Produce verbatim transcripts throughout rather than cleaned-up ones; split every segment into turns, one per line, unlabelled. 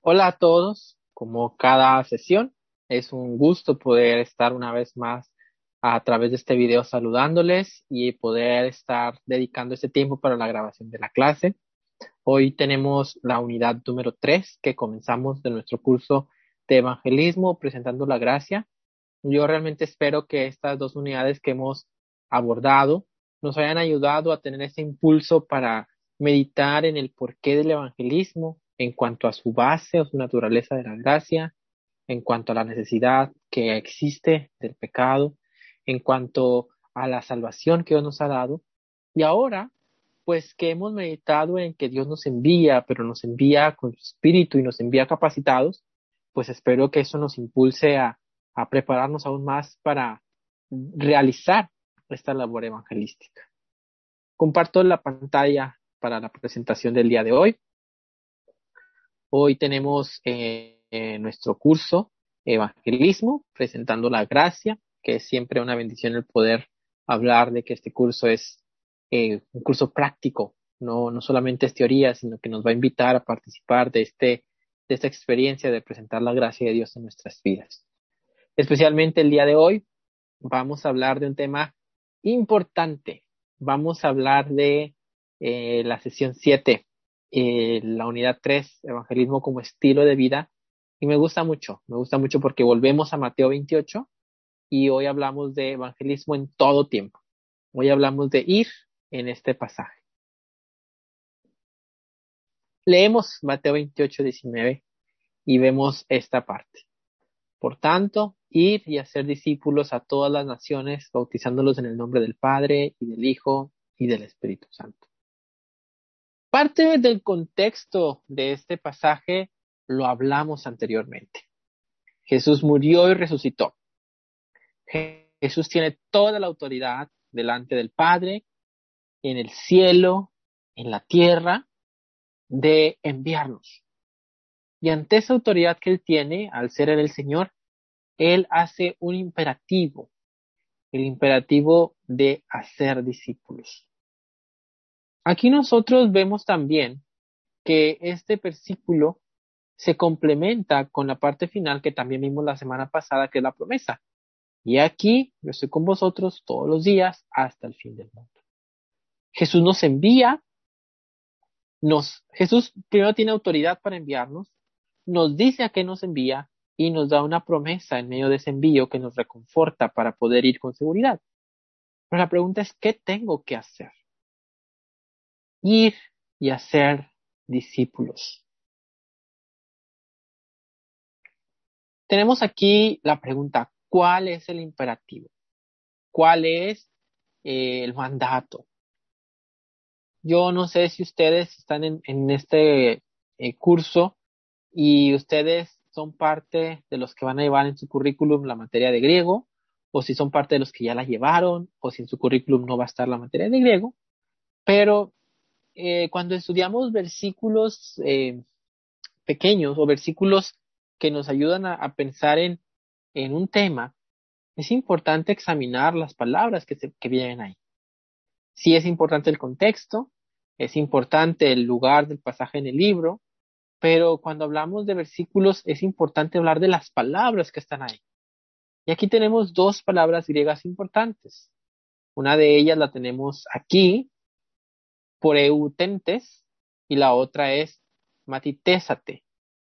Hola a todos, como cada sesión, es un gusto poder estar una vez más a través de este video saludándoles y poder estar dedicando este tiempo para la grabación de la clase. Hoy tenemos la unidad número tres que comenzamos de nuestro curso de evangelismo presentando la gracia. Yo realmente espero que estas dos unidades que hemos abordado nos hayan ayudado a tener ese impulso para meditar en el porqué del evangelismo, en cuanto a su base o su naturaleza de la gracia, en cuanto a la necesidad que existe del pecado, en cuanto a la salvación que Dios nos ha dado. Y ahora, pues que hemos meditado en que Dios nos envía, pero nos envía con su espíritu y nos envía capacitados, pues espero que eso nos impulse a, a prepararnos aún más para realizar esta labor evangelística. Comparto la pantalla para la presentación del día de hoy. Hoy tenemos eh, eh, nuestro curso Evangelismo, presentando la gracia, que es siempre una bendición el poder hablar de que este curso es eh, un curso práctico, no, no solamente es teoría, sino que nos va a invitar a participar de, este, de esta experiencia de presentar la gracia de Dios en nuestras vidas. Especialmente el día de hoy vamos a hablar de un tema importante. Vamos a hablar de eh, la sesión siete, eh, la unidad tres, evangelismo como estilo de vida. Y me gusta mucho, me gusta mucho porque volvemos a Mateo veintiocho y hoy hablamos de evangelismo en todo tiempo. Hoy hablamos de ir en este pasaje. Leemos Mateo veintiocho, diecinueve y vemos esta parte. Por tanto, ir y hacer discípulos a todas las naciones, bautizándolos en el nombre del Padre y del Hijo y del Espíritu Santo. Parte del contexto de este pasaje lo hablamos anteriormente. Jesús murió y resucitó. Jesús tiene toda la autoridad delante del Padre, en el cielo, en la tierra, de enviarnos. Y ante esa autoridad que Él tiene, al ser Él el Señor, Él hace un imperativo, el imperativo de hacer discípulos. Aquí nosotros vemos también que este versículo se complementa con la parte final que también vimos la semana pasada, que es la promesa. Y aquí yo estoy con vosotros todos los días hasta el fin del mundo. Jesús nos envía, nos, Jesús primero tiene autoridad para enviarnos, nos dice a qué nos envía y nos da una promesa en medio de ese envío que nos reconforta para poder ir con seguridad. Pero la pregunta es, ¿qué tengo que hacer? Ir y hacer discípulos. Tenemos aquí la pregunta, ¿cuál es el imperativo? ¿Cuál es eh, el mandato? Yo no sé si ustedes están en, en este eh, curso y ustedes son parte de los que van a llevar en su currículum la materia de griego, o si son parte de los que ya la llevaron, o si en su currículum no va a estar la materia de griego, pero eh, cuando estudiamos versículos eh, pequeños o versículos que nos ayudan a, a pensar en, en un tema, es importante examinar las palabras que, se, que vienen ahí. Sí es importante el contexto, es importante el lugar del pasaje en el libro, pero cuando hablamos de versículos es importante hablar de las palabras que están ahí. Y aquí tenemos dos palabras griegas importantes. Una de ellas la tenemos aquí, poreutentes, y la otra es matitésate.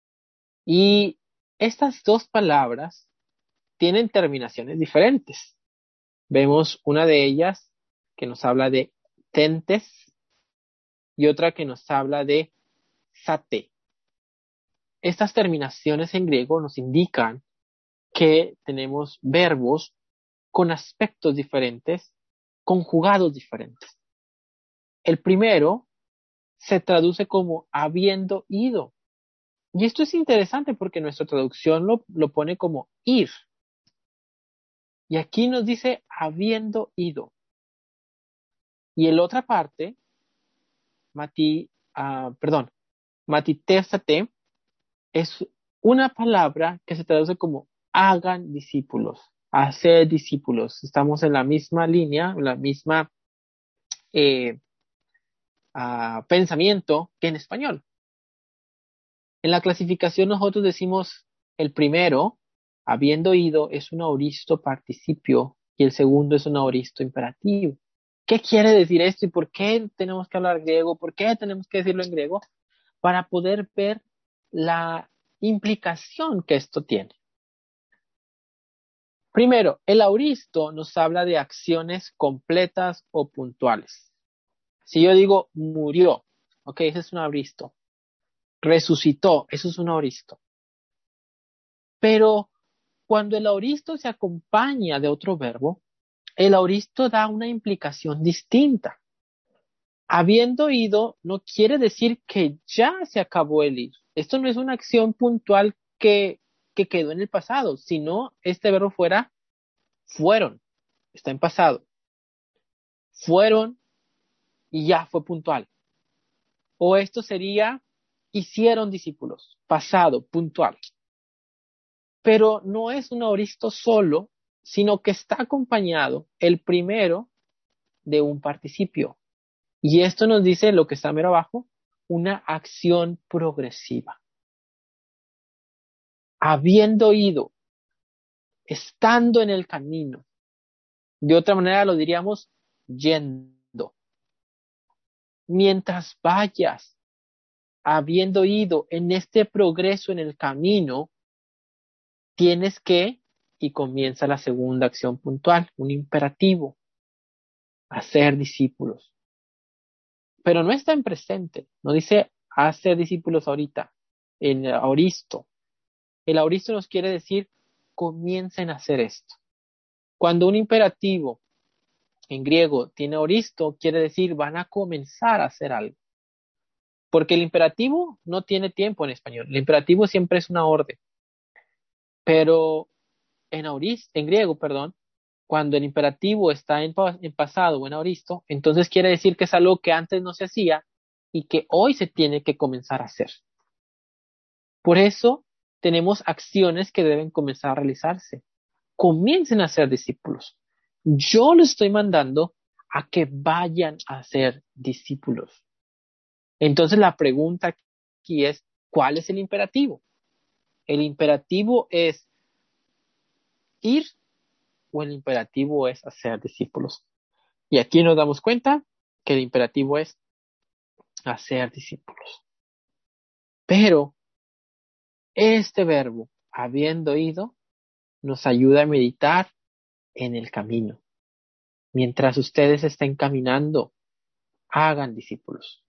Y estas dos palabras tienen terminaciones diferentes. Vemos una de ellas que nos habla de tentes y otra que nos habla de sate. Estas terminaciones en griego nos indican que tenemos verbos con aspectos diferentes, conjugados diferentes. El primero se traduce como habiendo ido. Y esto es interesante porque nuestra traducción lo, lo pone como ir. Y aquí nos dice habiendo ido. Y en la otra parte, mati, uh, perdón, matitésate es una palabra que se traduce como hagan discípulos, hacer discípulos. Estamos en la misma línea, en la misma eh, uh, pensamiento que en español. En la clasificación nosotros decimos el primero, habiendo ido, es un aoristo participio y el segundo es un aoristo imperativo. ¿Qué quiere decir esto y por qué tenemos que hablar griego? ¿Por qué tenemos que decirlo en griego? Para poder ver la implicación que esto tiene. Primero, el aoristo nos habla de acciones completas o puntuales. Si yo digo murió, ok, ese es un aoristo. Resucitó, eso es un aoristo. Pero cuando el aoristo se acompaña de otro verbo, el aoristo da una implicación distinta. Habiendo ido no quiere decir que ya se acabó el ir. Esto no es una acción puntual que, que quedó en el pasado, sino este verbo fuera fueron, está en pasado. Fueron y ya fue puntual. O esto sería hicieron discípulos, pasado, puntual. Pero no es un aoristo solo, sino que está acompañado el primero de un participio. Y esto nos dice lo que está mero abajo, una acción progresiva. Habiendo ido, estando en el camino. De otra manera lo diríamos yendo. Mientras vayas, habiendo ido en este progreso en el camino, tienes que, y comienza la segunda acción puntual, un imperativo, hacer discípulos. Pero no está en presente, no dice hacer discípulos ahorita, en aoristo. El aoristo nos quiere decir comiencen a hacer esto. Cuando un imperativo en griego tiene aoristo, quiere decir van a comenzar a hacer algo. Porque el imperativo no tiene tiempo en español. El imperativo siempre es una orden. Pero en aorist, en griego, perdón, cuando el imperativo está en, pa- en pasado o en aoristo, entonces quiere decir que es algo que antes no se hacía y que hoy se tiene que comenzar a hacer. Por eso tenemos acciones que deben comenzar a realizarse. Comiencen a ser discípulos. Yo los estoy mandando a que vayan a ser discípulos. Entonces la pregunta aquí es, ¿cuál es el imperativo? ¿El imperativo es ir o el imperativo es hacer discípulos? Y aquí nos damos cuenta que el imperativo es hacer discípulos. Pero este verbo, habiendo ido, nos ayuda a meditar en el camino. Mientras ustedes estén caminando, hagan discípulos.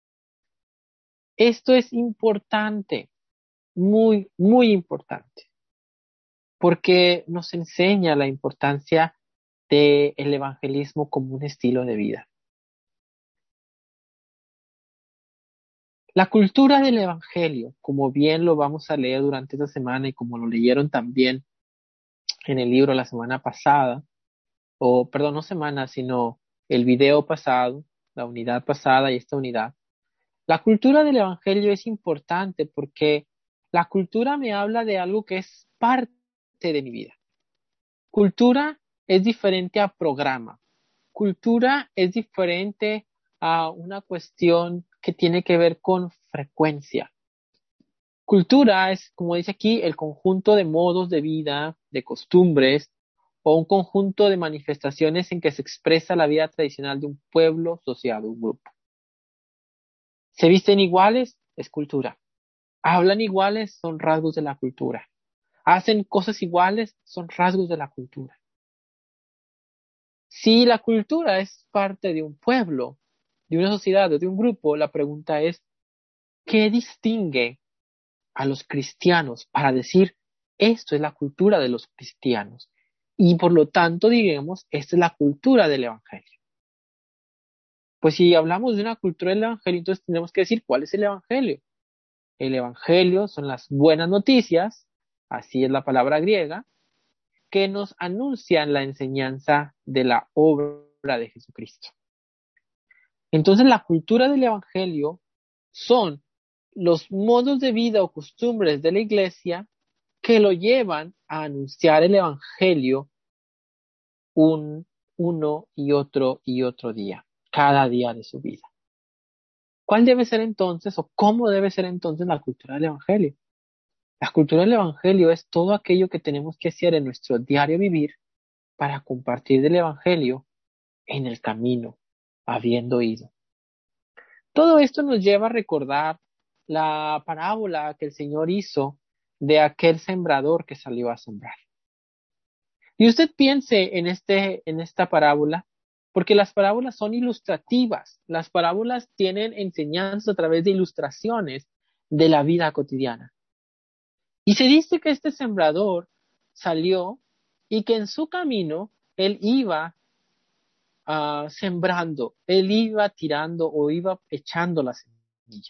Esto es importante, muy, muy importante, porque nos enseña la importancia del evangelismo como un estilo de vida. La cultura del evangelio, como bien lo vamos a leer durante esta semana y como lo leyeron también en el libro la semana pasada, o perdón, no semana, sino el video pasado, la unidad pasada y esta unidad. La cultura del evangelio es importante porque la cultura me habla de algo que es parte de mi vida. Cultura es diferente a programa. Cultura es diferente a una cuestión que tiene que ver con frecuencia. Cultura es, como dice aquí, el conjunto de modos de vida, de costumbres, o un conjunto de manifestaciones en que se expresa la vida tradicional de un pueblo, sociedad o un grupo. ¿Se visten iguales? Es cultura. ¿Hablan iguales? Son rasgos de la cultura. ¿Hacen cosas iguales? Son rasgos de la cultura. Si la cultura es parte de un pueblo, de una sociedad o de un grupo, la pregunta es, ¿qué distingue a los cristianos para decir, esto es la cultura de los cristianos? Y por lo tanto, digamos, esta es la cultura del evangelio. Pues si hablamos de una cultura del evangelio, entonces tenemos que decir, ¿cuál es el evangelio? El evangelio son las buenas noticias, así es la palabra griega, que nos anuncian la enseñanza de la obra de Jesucristo. Entonces la cultura del evangelio son los modos de vida o costumbres de la iglesia que lo llevan a anunciar el evangelio un, uno y otro y otro día, cada día de su vida. ¿Cuál debe ser entonces o cómo debe ser entonces la cultura del Evangelio? La cultura del Evangelio es todo aquello que tenemos que hacer en nuestro diario vivir para compartir del Evangelio en el camino, habiendo ido. Todo esto nos lleva a recordar la parábola que el Señor hizo de aquel sembrador que salió a sembrar. Y usted piense en este, en esta parábola, porque las parábolas son ilustrativas. Las parábolas tienen enseñanzas a través de ilustraciones de la vida cotidiana. Y se dice que este sembrador salió y que en su camino él iba uh, sembrando, él iba tirando o iba echando la semilla.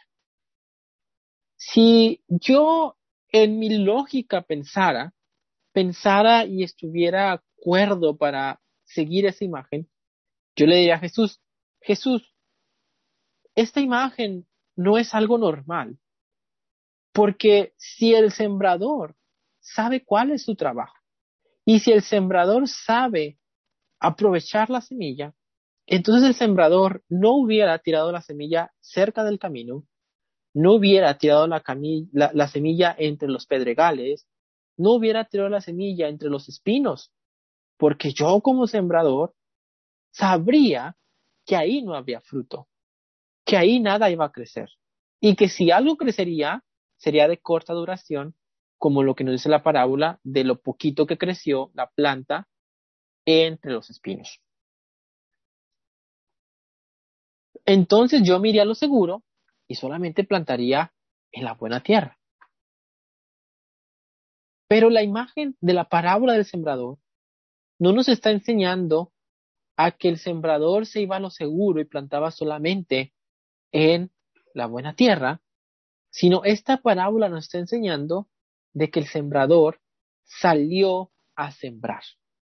Si yo en mi lógica pensara, pensara y estuviera de acuerdo para seguir esa imagen, yo le diría a Jesús, Jesús, esta imagen no es algo normal, porque si el sembrador sabe cuál es su trabajo, y si el sembrador sabe aprovechar la semilla, entonces el sembrador no hubiera tirado la semilla cerca del camino, no hubiera tirado la, cami- la, la semilla entre los pedregales, no hubiera tirado la semilla entre los espinos, porque yo como sembrador sabría que ahí no había fruto, que ahí nada iba a crecer, y que si algo crecería, sería de corta duración, como lo que nos dice la parábola de lo poquito que creció la planta entre los espinos. Entonces yo me iría a lo seguro y solamente plantaría en la buena tierra. Pero la imagen de la parábola del sembrador no nos está enseñando a que el sembrador se iba a lo seguro y plantaba solamente en la buena tierra, sino esta parábola nos está enseñando de que el sembrador salió a sembrar.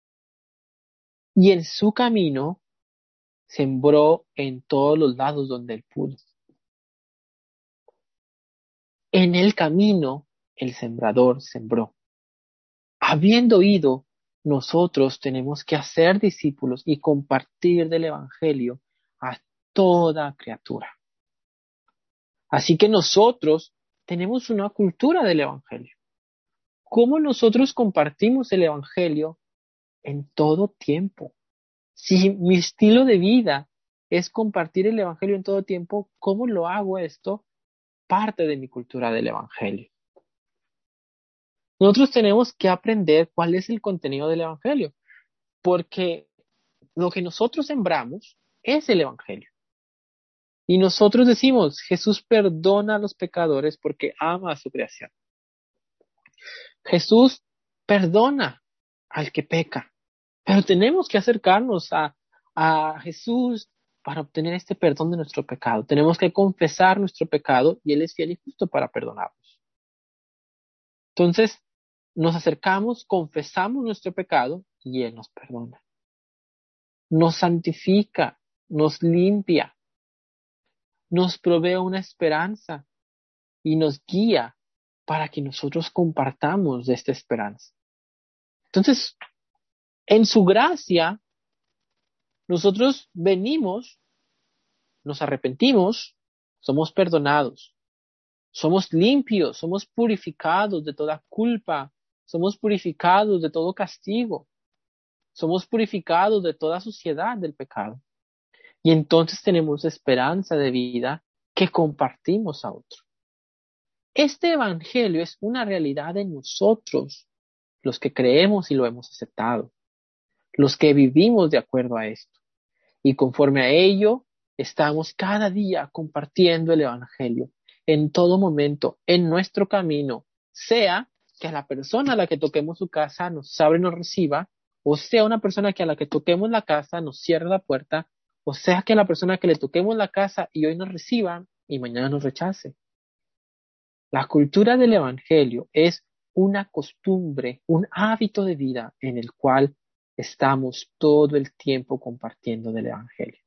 Y en su camino sembró en todos los lados donde él pudo. En el camino el sembrador sembró. Habiendo ido, nosotros tenemos que hacer discípulos y compartir del Evangelio a toda criatura. Así que nosotros tenemos una cultura del Evangelio. ¿Cómo nosotros compartimos el Evangelio en todo tiempo? Si mi estilo de vida es compartir el Evangelio en todo tiempo, ¿cómo lo hago esto? Parte de mi cultura del Evangelio. Nosotros tenemos que aprender cuál es el contenido del Evangelio, porque lo que nosotros sembramos es el Evangelio. Y nosotros decimos, Jesús perdona a los pecadores porque ama a su creación. Jesús perdona al que peca, pero tenemos que acercarnos a, a Jesús para obtener este perdón de nuestro pecado. Tenemos que confesar nuestro pecado y Él es fiel y justo para perdonarnos. Entonces, nos acercamos, confesamos nuestro pecado y Él nos perdona. Nos santifica, nos limpia, nos provee una esperanza y nos guía para que nosotros compartamos de esta esperanza. Entonces, en su gracia, nosotros venimos, nos arrepentimos, somos perdonados, somos limpios, somos purificados de toda culpa, somos purificados de todo castigo, somos purificados de toda suciedad del pecado. Y entonces tenemos esperanza de vida que compartimos a otros. Este evangelio es una realidad en nosotros, los que creemos y lo hemos aceptado, los que vivimos de acuerdo a esto. Y conforme a ello, estamos cada día compartiendo el evangelio en todo momento, en nuestro camino, sea que a la persona a la que toquemos su casa nos abre y nos reciba, o sea una persona que a la que toquemos la casa nos cierre la puerta, o sea que a la persona que le toquemos la casa y hoy nos reciba y mañana nos rechace. La cultura del evangelio es una costumbre, un hábito de vida en el cual estamos todo el tiempo compartiendo del evangelio.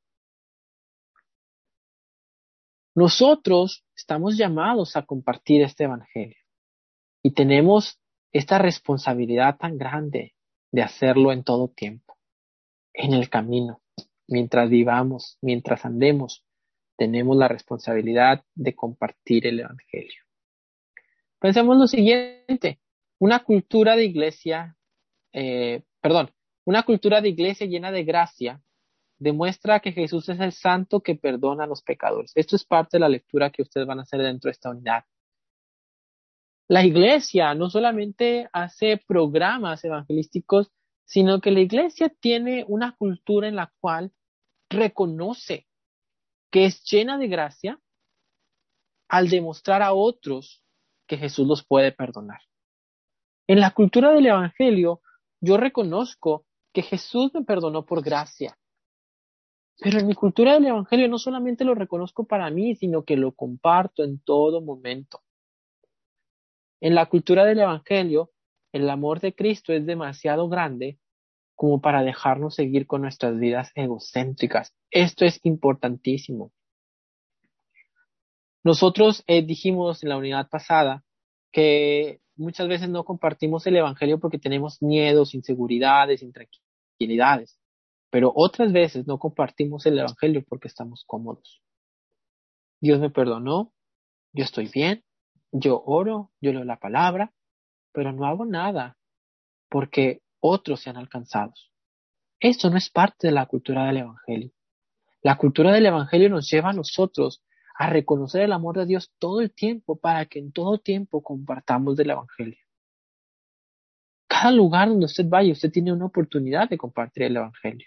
Nosotros estamos llamados a compartir este evangelio y tenemos esta responsabilidad tan grande de hacerlo en todo tiempo, en el camino, mientras vivamos, mientras andemos, tenemos la responsabilidad de compartir el Evangelio. Pensemos lo siguiente, una cultura de iglesia, eh, perdón, una cultura de iglesia llena de gracia demuestra que Jesús es el santo que perdona a los pecadores. Esto es parte de la lectura que ustedes van a hacer dentro de esta unidad. La iglesia no solamente hace programas evangelísticos, sino que la iglesia tiene una cultura en la cual reconoce que es llena de gracia al demostrar a otros que Jesús los puede perdonar. En la cultura del Evangelio, yo reconozco que Jesús me perdonó por gracia. Pero en mi cultura del Evangelio no solamente lo reconozco para mí, sino que lo comparto en todo momento. En la cultura del Evangelio, el amor de Cristo es demasiado grande como para dejarnos seguir con nuestras vidas egocéntricas. Esto es importantísimo. Nosotros eh, dijimos en la unidad pasada que muchas veces no compartimos el Evangelio porque tenemos miedos, inseguridades, intranquilidades, pero otras veces no compartimos el Evangelio porque estamos cómodos. Dios me perdonó, yo estoy bien, yo oro, yo leo la palabra, pero no hago nada porque otros sean alcanzados. Esto no es parte de la cultura del Evangelio. La cultura del Evangelio nos lleva a nosotros a reconocer el amor de Dios todo el tiempo para que en todo tiempo compartamos del Evangelio. Cada lugar donde usted vaya, usted tiene una oportunidad de compartir el Evangelio.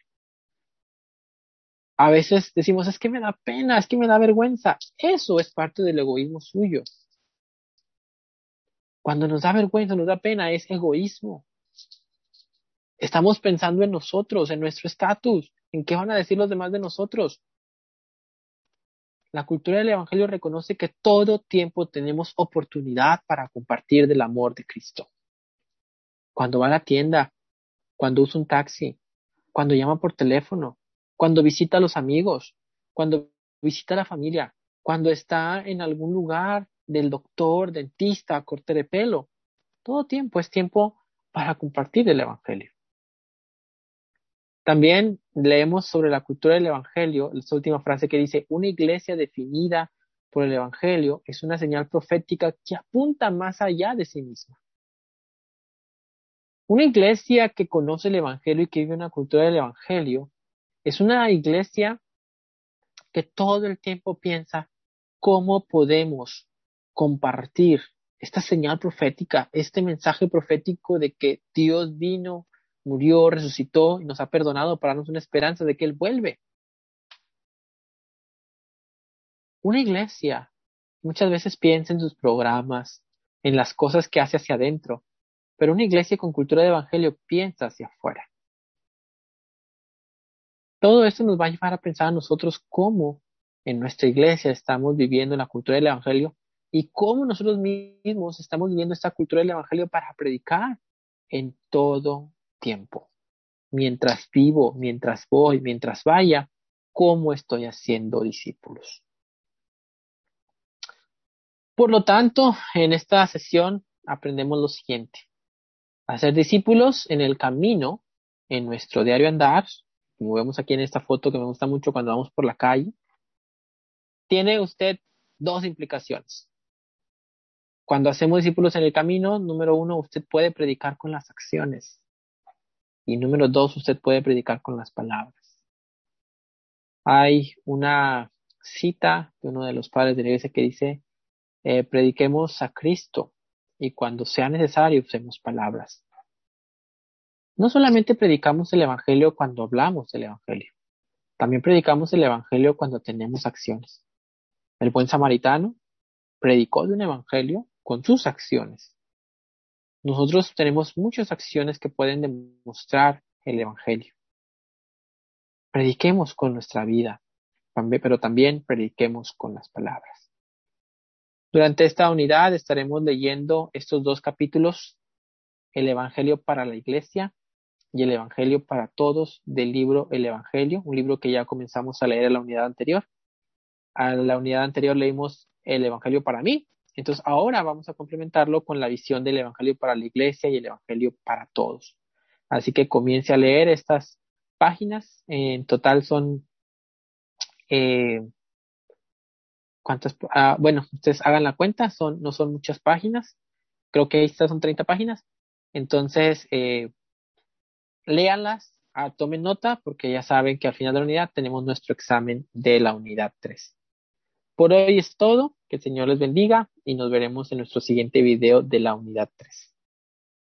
A veces decimos, es que me da pena, es que me da vergüenza. Eso es parte del egoísmo suyo. Cuando nos da vergüenza, nos da pena, es egoísmo. Estamos pensando en nosotros, en nuestro estatus, en qué van a decir los demás de nosotros. La cultura del Evangelio reconoce que todo tiempo tenemos oportunidad para compartir del amor de Cristo. Cuando va a la tienda, cuando usa un taxi, cuando llama por teléfono, cuando visita a los amigos, cuando visita a la familia, cuando está en algún lugar del doctor, dentista, corte de pelo. Todo tiempo es tiempo para compartir el Evangelio. También leemos sobre la cultura del Evangelio, esta última frase que dice, una iglesia definida por el Evangelio es una señal profética que apunta más allá de sí misma. Una iglesia que conoce el Evangelio y que vive una cultura del Evangelio es una iglesia que todo el tiempo piensa cómo podemos compartir esta señal profética, este mensaje profético de que Dios vino, murió, resucitó y nos ha perdonado para darnos una esperanza de que Él vuelve. Una iglesia muchas veces piensa en sus programas, en las cosas que hace hacia adentro, pero una iglesia con cultura de evangelio piensa hacia afuera. Todo esto nos va a llevar a pensar a nosotros cómo en nuestra iglesia estamos viviendo la cultura del evangelio y cómo nosotros mismos estamos viviendo esta cultura del evangelio para predicar en todo tiempo. Mientras vivo, mientras voy, mientras vaya, cómo estoy haciendo discípulos. Por lo tanto, en esta sesión aprendemos lo siguiente. Hacer discípulos en el camino, en nuestro diario andar, como vemos aquí en esta foto que me gusta mucho cuando vamos por la calle, tiene usted dos implicaciones. Cuando hacemos discípulos en el camino, número uno, usted puede predicar con las acciones. Y número dos, usted puede predicar con las palabras. Hay una cita de uno de los padres de la iglesia que dice, eh, prediquemos a Cristo y cuando sea necesario usemos palabras. No solamente predicamos el Evangelio cuando hablamos del Evangelio, también predicamos el Evangelio cuando tenemos acciones. El buen samaritano predicó de un Evangelio con sus acciones. Nosotros tenemos muchas acciones que pueden demostrar el Evangelio. Prediquemos con nuestra vida, pero también prediquemos con las palabras. Durante esta unidad estaremos leyendo estos dos capítulos, el Evangelio para la Iglesia y el Evangelio para Todos del libro El Evangelio, un libro que ya comenzamos a leer en la unidad anterior. A la unidad anterior leímos el Evangelio para mí, entonces ahora vamos a complementarlo con la visión del Evangelio para la Iglesia y el Evangelio para Todos. Así que comience a leer estas páginas, en total son eh, ¿Cuántas? Ah, bueno, ustedes hagan la cuenta, son, no son muchas páginas, creo que estas son treinta páginas, entonces eh, léanlas, ah, tomen nota, porque ya saben que al final de la unidad tenemos nuestro examen de la unidad tres. Por hoy es todo, que el Señor les bendiga y nos veremos en nuestro siguiente video de la unidad tres.